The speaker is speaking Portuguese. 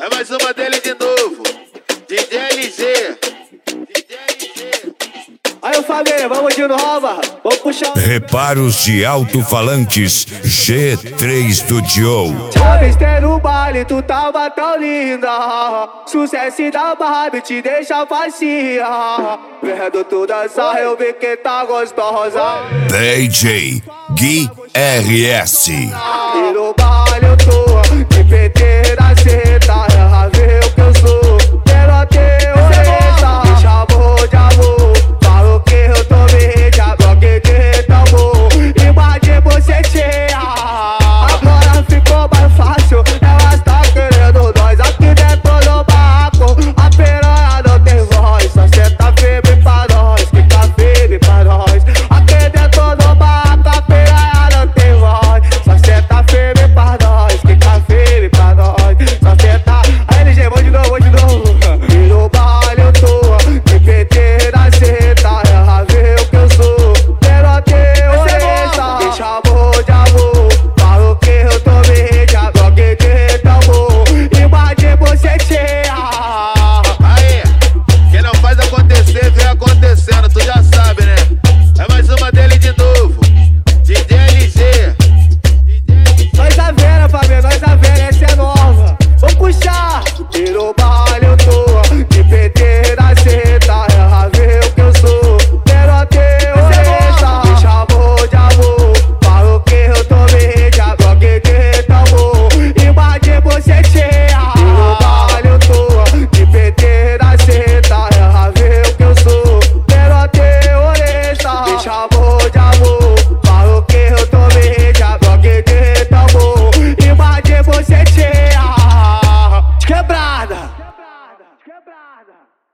É mais uma dele de novo. DJ LG. Aí família, vamos de nova. Vamos puxar. Reparos de alto-falantes G3 Studio. Avistei no baile, tu tava tão linda. Sucesso da Barbie te deixa facinha. Vendo tu dançar, eu vi que tá gostosa. DJ Gui RS. E no baile eu tô de PT na seta. Ela vê o que eu sou. Quero até orelha. Me chamou de amor. Falou que eu tô verde. A bloque de tambor. Invade você cheia. Agora ficou mais fácil. Elas tá querendo nós aqui dentro do barraco. A piranha não tem voz. Só cê tá firme pra nós. Fica firme pra nós. Aqui dentro do barraco. A piranha não tem voz. Só cê tá firme pra nós. Fica firme pra nós. Só cê tá. Aí LG, vou de novo, vou de novo. E no baile eu tô de PT na seta. Ela vê o que eu sou. Quero ter orelha. Me chamou de amor. Falou que eu tô verde. A bloque de tambor. Invade você cheia. Aí, quem não faz acontecer, vem acontecendo, tu já sabe, né? É mais uma dele de novo. DJ LG. Nós a vera, família, nós a vera, essa é nova. Vamos puxar. E no baile eu tô de PT na seta. Ela vê o que eu sou. Quero ter orelha. Me chamou de amor. Falou que eu tô verde. A bloque de tambor. Invade você cheia. E no baile eu tô de PT na seta. Ela vê o que eu sou. Quero ter orelha. Me chamou de amor. Falou que eu tô verde. A bloque de tambor. Invade você cheia. Quebrada.